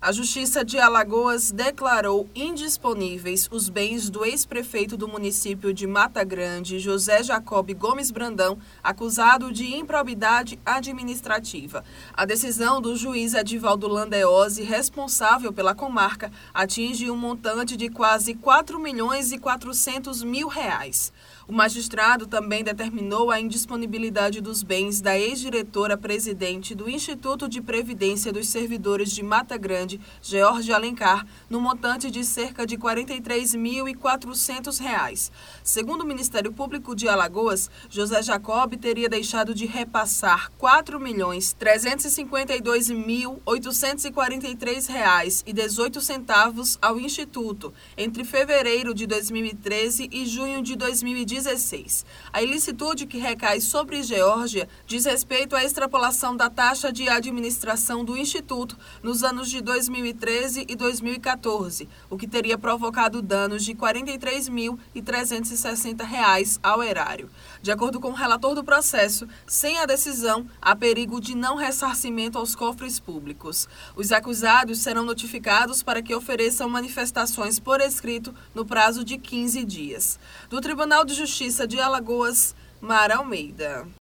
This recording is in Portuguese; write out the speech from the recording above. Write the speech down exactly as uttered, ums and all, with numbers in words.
A Justiça de Alagoas declarou indisponíveis os bens do ex-prefeito do município de Mata Grande, José Jacob Gomes Brandão, acusado de improbidade administrativa. A decisão do juiz Edivaldo Landeose, responsável pela comarca, atinge um montante de quase quatro milhões e quatrocentos mil reais. O magistrado também determinou a indisponibilidade dos bens da ex-diretora-presidente do Instituto de Previdência dos Servidores de Mata Grande, Georgia Alencar, no montante de cerca de quarenta e três mil e quatrocentos reais. Segundo o Ministério Público de Alagoas, José Jacob teria deixado de repassar quatro milhões trezentos e cinquenta e dois mil oitocentos e quarenta e três reais e dezoito centavos ao Instituto entre fevereiro de dois mil e treze e junho de dois mil e dezesseis. A ilicitude que recai sobre Geórgia diz respeito à extrapolação da taxa de administração do Instituto nos anos de dois mil e treze e dois mil e quatorze, o que teria provocado danos de quarenta e três mil e trezentos e sessenta reais ao erário. De acordo com o relator do processo, sem a decisão, há perigo de não ressarcimento aos cofres públicos. Os acusados serão notificados para que ofereçam manifestações por escrito no prazo de quinze dias. Do Tribunal de Justiça de Alagoas, Mara Almeida.